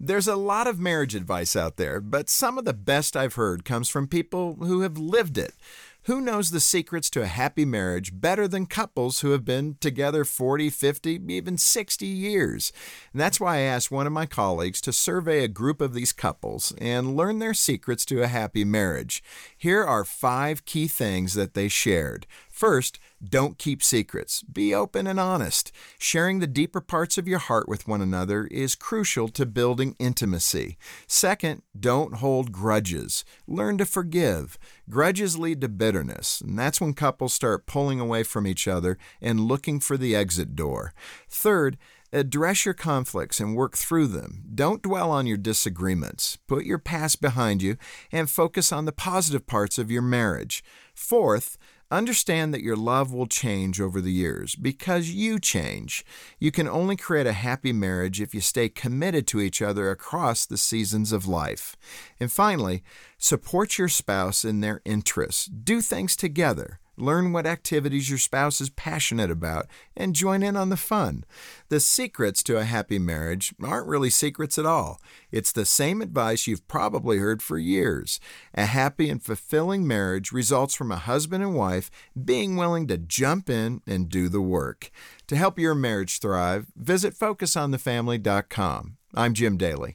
There's a lot of marriage advice out there, but some of the best I've heard comes from people who have lived it. Who knows the secrets to a happy marriage better than couples who have been together 40, 50, even 60 years? And that's why I asked one of my colleagues to survey a group of these couples and learn their secrets to a happy marriage. Here are 5 key things that they shared. First, don't keep secrets. Be open and honest. Sharing the deeper parts of your heart with one another is crucial to building intimacy. Second, don't hold grudges. Learn to forgive. Grudges lead to bitterness, and that's when couples start pulling away from each other and looking for the exit door. Third, address your conflicts and work through them. Don't dwell on your disagreements. Put your past behind you and focus on the positive parts of your marriage. Fourth, understand that your love will change over the years because you change. You can only create a happy marriage if you stay committed to each other across the seasons of life. And finally, support your spouse in their interests. Do things together. Learn what activities your spouse is passionate about and join in on the fun. The secrets to a happy marriage aren't really secrets at all. It's the same advice you've probably heard for years. A happy and fulfilling marriage results from a husband and wife being willing to jump in and do the work. To help your marriage thrive, visit FocusOnTheFamily.com. I'm Jim Daly.